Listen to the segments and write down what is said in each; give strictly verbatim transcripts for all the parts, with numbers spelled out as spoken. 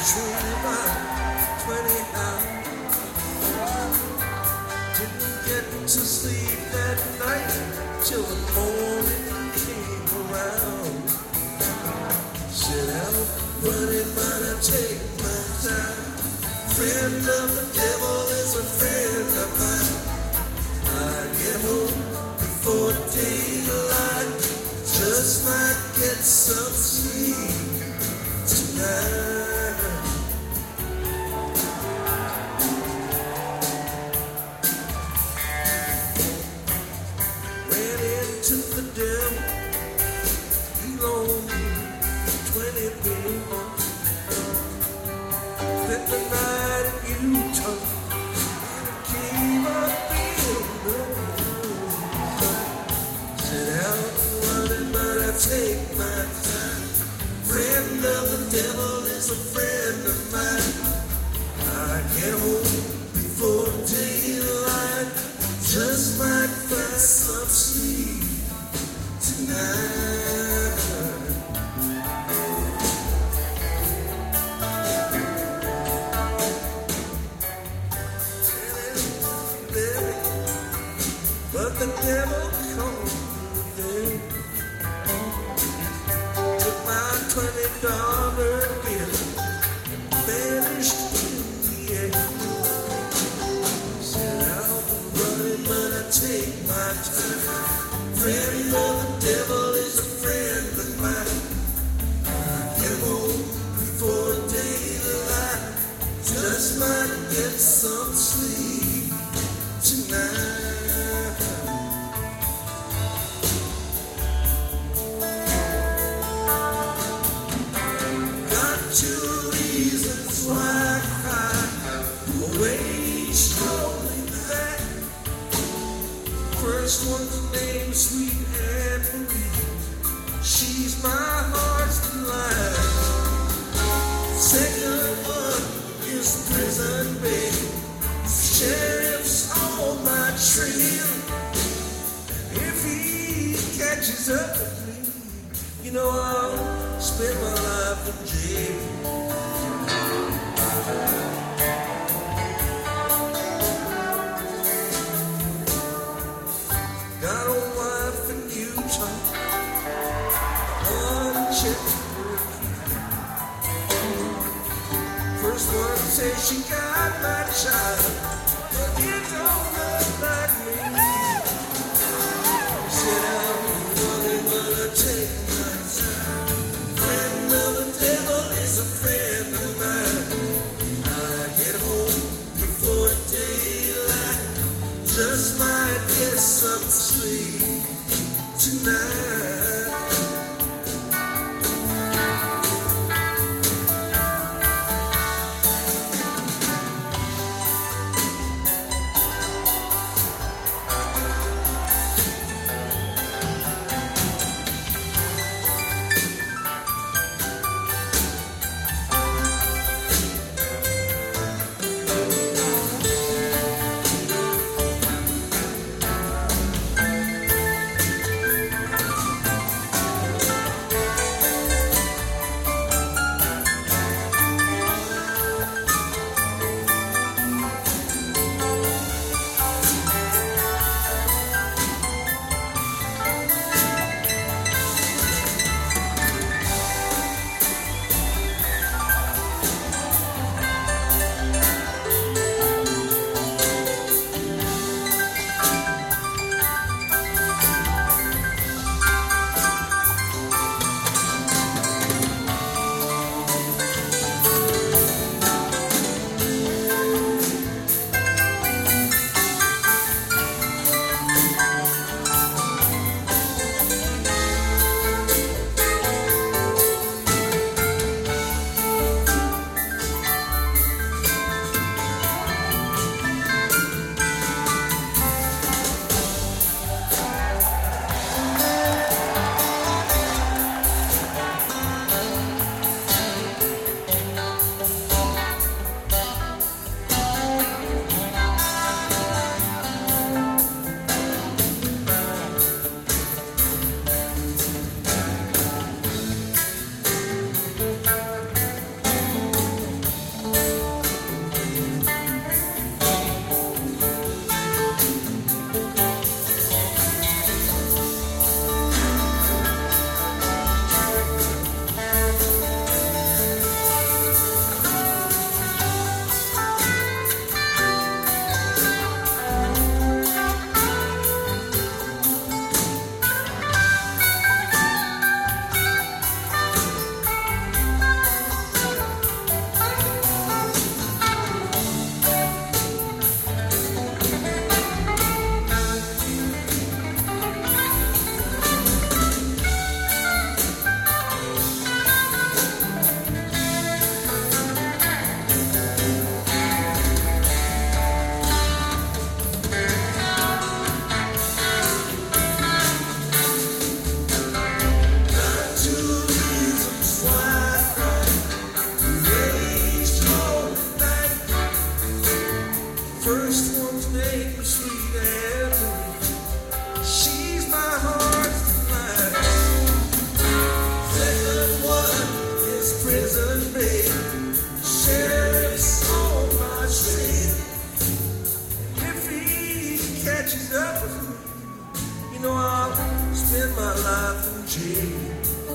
dream of twenty hours. Didn't get to sleep that night till the morning came around. Said out running, but I take my time. Friend of the devil is a friend of mine. I get home before daylight, just might get some sleep tonight. Ran into the devil, he loaned me twenty people. Spent the night in Utah, came up in the Sit out running, but I take my time. Friend of the devil is a friend of mine. I get home before daylight, just might get some sleep tonight. But the devil called me. Took my twenty dollar bill, vanished in the air. Said I'll be running, but I take my time. Friend of the devil is a friend of mine. I get home before daylight, just might get some sleep tonight. Two reasons why I cry away slowly back. First one's named Sweet Anne Marie. She's my heart's delight. Second one is Prison Baby. Sheriff's on my trail. If he catches up with me, you know I'll spend my life in jail. Got a wife in Utah, one chick for a key. First one says she got my child, but it don't look like me. Said I'm running, but I take my time. Friend of the devil is a friend of mine. I get home before daylight, just might get some sleep tonight. prison break. The sheriff's on my trail. If he catches up with me, you know I'll spend my life in jail.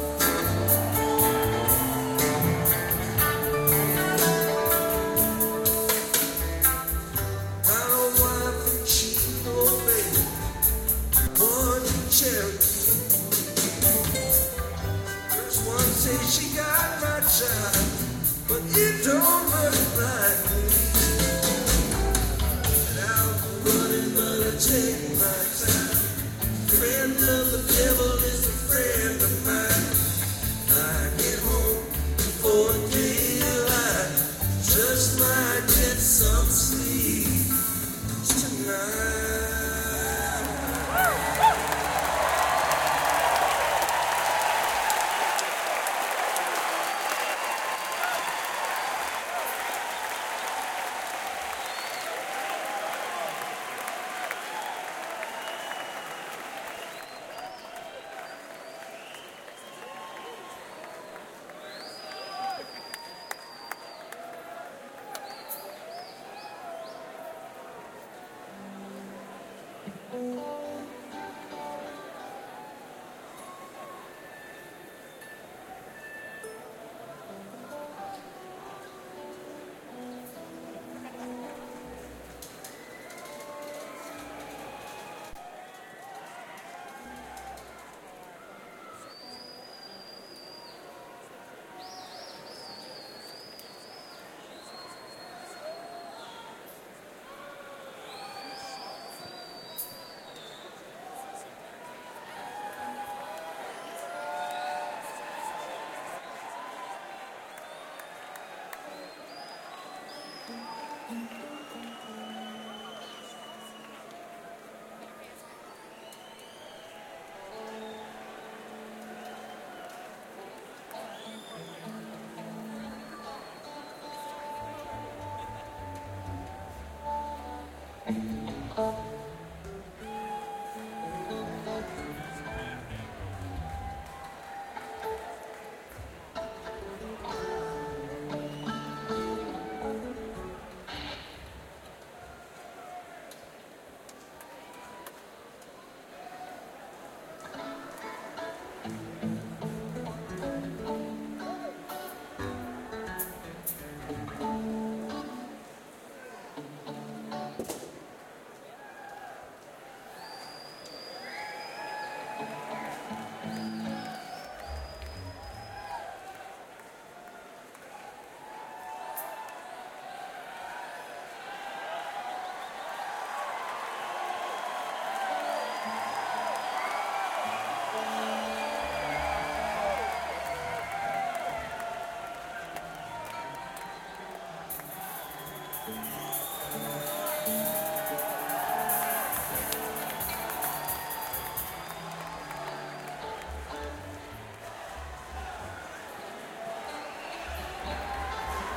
I don't want to cheat, no baby. One Cherokee. First one say she got my child, but it don't look like me. And I'm running, but I take my time. Friend of the devil is a friend of mine. I get home before daylight, just might get some sleep tonight. Thank you.